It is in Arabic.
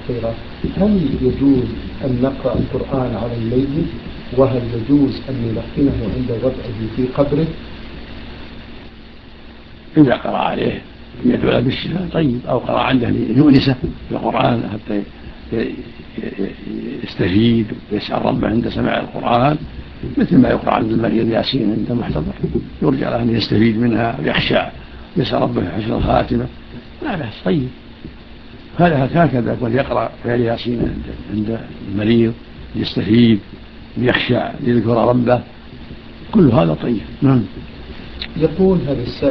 الأخيرة، هل يجوز أن نقرأ القرآن على الميت؟ وهل يجوز أن نلقنه عند وضعه في قبره؟ إذا قرأ عليه يدعو بالشفاء طيب، أو قرأ عنده ليؤنسه بالقرآن حتى يستفيد ويسأل ربه عند سماع القرآن، مثل ما يقرأ عند المريض ياسين عند المحتضر، يرجى له أن يستفيد منها ويخشى ويسأل ربه حسن الخاتمة، لا بأس طيب. هذا هكذا يكون يقرأ غير ياسين عند المريض يستفيد ويخشى ليذكر ربه، كل هذا طيب. يقول هذا السائل